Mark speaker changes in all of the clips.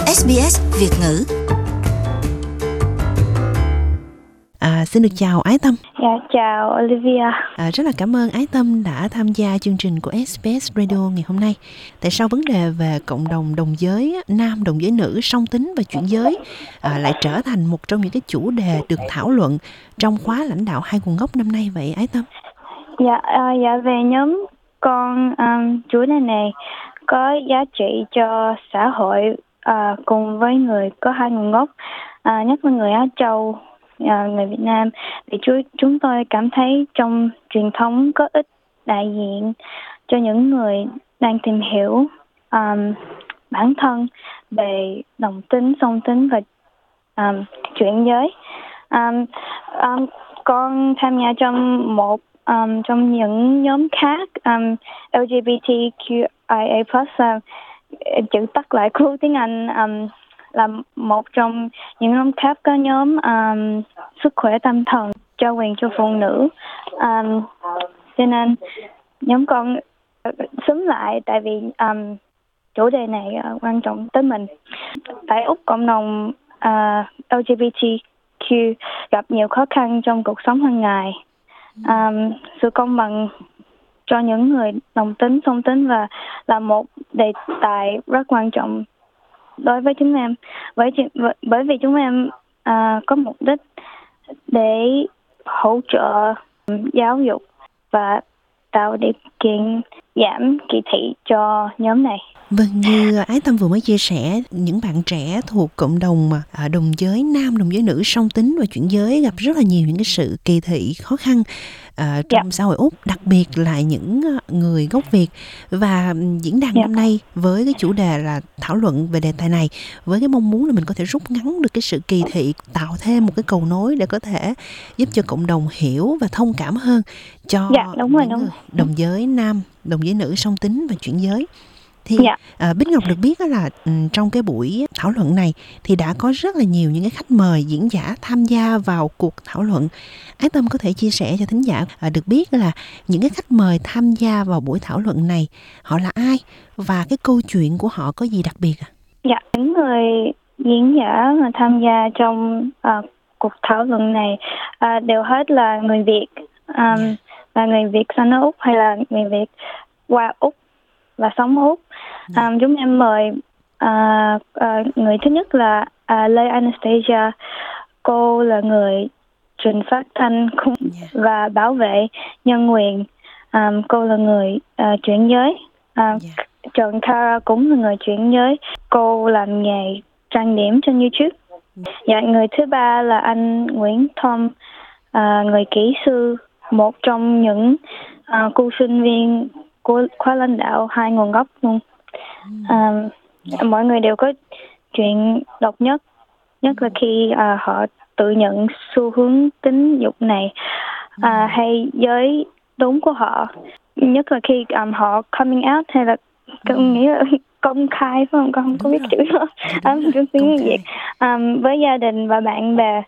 Speaker 1: SBS Việt ngữ.
Speaker 2: Xin được chào Ái Tâm.
Speaker 3: Dạ, chào Olivia.
Speaker 2: Rất là cảm ơn Ái Tâm đã tham gia chương trình của SBS Radio ngày hôm nay. Tại sao vấn đề về cộng đồng đồng giới nam, đồng giới nữ, song tính và chuyển giới lại trở thành một trong những cái chủ đề được thảo luận trong khóa lãnh đạo hai nguồn gốc năm nay vậy Ái Tâm?
Speaker 3: Dạ, về nhóm con, chủ đề này có giá trị cho xã hội cùng với người có hai nguồn gốc, nhất là người Á Châu, người Việt Nam, vì chúng tôi cảm thấy trong truyền thống có ích đại diện cho những người đang tìm hiểu bản thân về đồng tính, song tính và chuyển giới. Con tham gia trong những nhóm khác, LGBTQIA+, chữ tắt lại của tiếng Anh, là một trong những nhóm khác có nhóm sức khỏe tâm thần, cho quyền cho phụ nữ, cho nên nhóm con xúm lại tại vì chủ đề này quan trọng tới mình. Tại Úc, cộng đồng LGBTQ gặp nhiều khó khăn trong cuộc sống hàng ngày. Sự công bằng cho những người đồng tính, song tính và là một đề tài rất quan trọng đối với chúng em, bởi vì chúng em có mục đích để hỗ trợ giáo dục và tạo điều kiện giảm kỳ thị cho nhóm này.
Speaker 2: Vâng, như Ái Tâm vừa mới chia sẻ, những bạn trẻ thuộc cộng đồng đồng giới nam, đồng giới nữ, song tính và chuyển giới gặp rất là nhiều những cái sự kỳ thị, khó khăn trong xã hội Úc, đặc biệt là những người gốc Việt. Và diễn đàn năm nay với cái chủ đề là thảo luận về đề tài này, với cái mong muốn là mình có thể rút ngắn được cái sự kỳ thị, tạo thêm một cái cầu nối để có thể giúp cho cộng đồng hiểu và thông cảm hơn cho những người đồng giới nam, đồng giới nữ, song tính và chuyển giới. Thì Bích Ngọc được biết là trong cái buổi thảo luận này thì đã có rất là nhiều những cái khách mời diễn giả tham gia vào cuộc thảo luận. Ái Tâm có thể chia sẻ cho thính giả được biết là những cái khách mời tham gia vào buổi thảo luận này họ là ai và cái câu chuyện của họ có gì đặc biệt ạ?
Speaker 3: Dạ, những người diễn giả mà tham gia trong cuộc thảo luận này đều hết là người Việt, là người Việt sinh ở Úc hay là người Việt qua Úc và sống Úc. Chúng em mời người thứ nhất là Lê Anastasia. Cô là người truyền phát thanh và bảo vệ nhân quyền. Cô là người chuyển giới. Trần Cara cũng là người chuyển giới. Cô làm nghề trang điểm trên YouTube. Người thứ ba là anh Nguyễn Tom, người kỹ sư, một trong những cô sinh viên của khóa lãnh đạo hai nguồn gốc luôn. Mọi người đều có chuyện độc nhất là khi họ tự nhận xu hướng tính dục này hay giới đúng của họ, nhất là khi họ coming out hay là nghĩa là công khai, phải không? Con không có biết chữ đó tiếng Việt, với gia đình và bạn bè.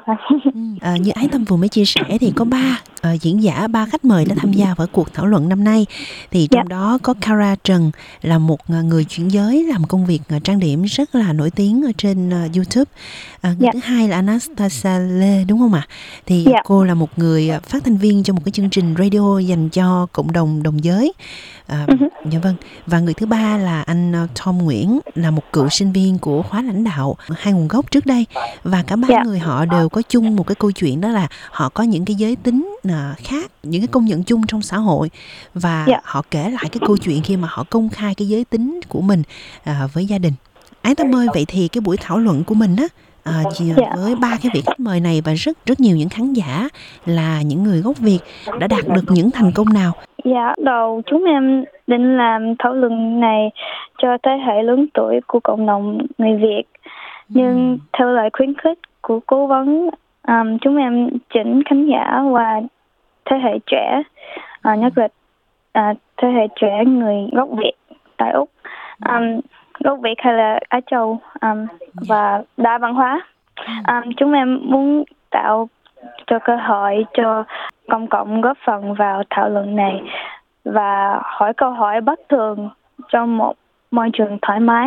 Speaker 2: Như Ái Tâm vừa mới chia sẻ thì có ba diễn giả, ba khách mời đã tham gia vào cuộc thảo luận năm nay. Thì trong đó có Cara Trần, là một người chuyển giới làm công việc trang điểm rất là nổi tiếng ở trên YouTube. Người thứ hai là Anastasia Lê, đúng không ạ? Thì cô là một người phát thanh viên cho một cái chương trình radio dành cho cộng đồng đồng giới. Dạ vâng. Và người thứ ba là anh Tom Nguyễn, là một cựu sinh viên của khóa lãnh đạo hai nguồn gốc trước đây. Và cả ba người họ đều có chung một cái câu chuyện, đó là họ có những cái giới tính khác, những cái công nhận chung trong xã hội. Và họ kể lại cái câu chuyện khi mà họ công khai cái giới tính của mình với gia đình. Ái Tâm ơi, vậy thì cái buổi thảo luận của mình với ba cái vị khách mời này và rất nhiều những khán giả là những người gốc Việt đã đạt được những thành công nào?
Speaker 3: Đầu chúng em định làm thảo luận này cho thế hệ lớn tuổi của cộng đồng người Việt, nhưng theo lời khuyến khích của cố vấn, chúng em chỉnh khán giả qua thế hệ trẻ, nhất là thế hệ trẻ người gốc Việt tại Úc, gốc Việt hay là Á Châu, và đa văn hóa. Chúng em muốn tạo cho cơ hội cho công cộng góp phần vào thảo luận này và hỏi câu hỏi bất thường trong một môi trường thoải mái.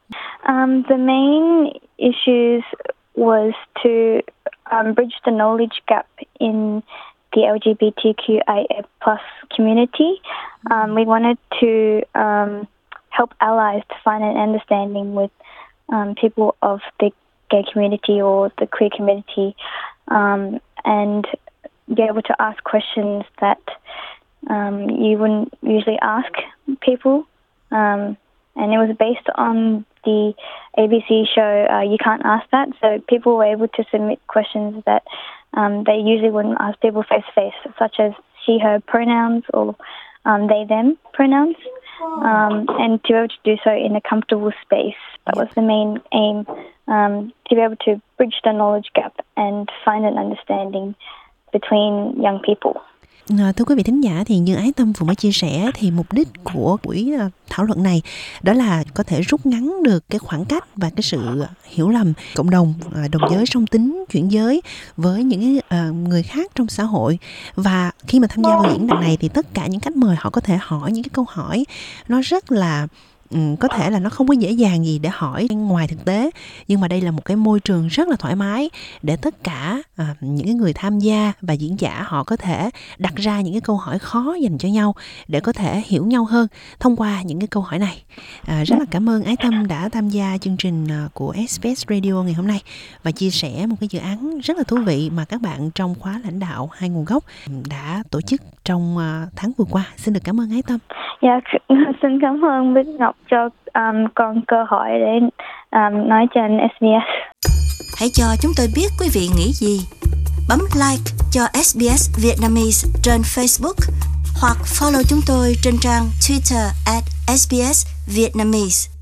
Speaker 3: The main issues was to bridge the knowledge gap in the LGBTQIA+ community. We wanted to help allies to find an understanding with people of the gay community or the queer community, and be able to ask questions that you wouldn't usually ask people. And it was based on the ABC show You Can't Ask That, so people were able to submit questions that they usually wouldn't ask people face to face, such as she, her pronouns or they, them pronouns, and to be able to do so in a comfortable space. That was the main aim, to be able to bridge the knowledge gap and find an understanding between young people.
Speaker 2: Thưa quý vị thính giả, thì như Ái Tâm vừa mới chia sẻ thì mục đích của buổi thảo luận này đó là có thể rút ngắn được cái khoảng cách và cái sự hiểu lầm cộng đồng đồng giới, song tính, chuyển giới với những người khác trong xã hội. Và khi mà tham gia vào diễn đàn này thì tất cả những khách mời họ có thể hỏi những cái câu hỏi nó rất là có thể là nó không có dễ dàng gì để hỏi ngoài thực tế, nhưng mà đây là một cái môi trường rất là thoải mái để tất cả những cái người tham gia và diễn giả họ có thể đặt ra những cái câu hỏi khó dành cho nhau để có thể hiểu nhau hơn thông qua những cái câu hỏi này. Rất là cảm ơn Ái Tâm đã tham gia chương trình của SBS Radio ngày hôm nay và chia sẻ một cái dự án rất là thú vị mà các bạn trong khóa lãnh đạo hai nguồn gốc đã tổ chức trong tháng vừa qua. Xin được cảm ơn Ái Tâm.
Speaker 3: Dạ, xin cảm ơn Bích Ngọc cho con cơ hội để nói trên SBS.
Speaker 1: Hãy cho chúng tôi biết quý vị nghĩ gì. Bấm like cho SBS Vietnamese trên Facebook hoặc follow chúng tôi trên trang Twitter @SBS Vietnamese.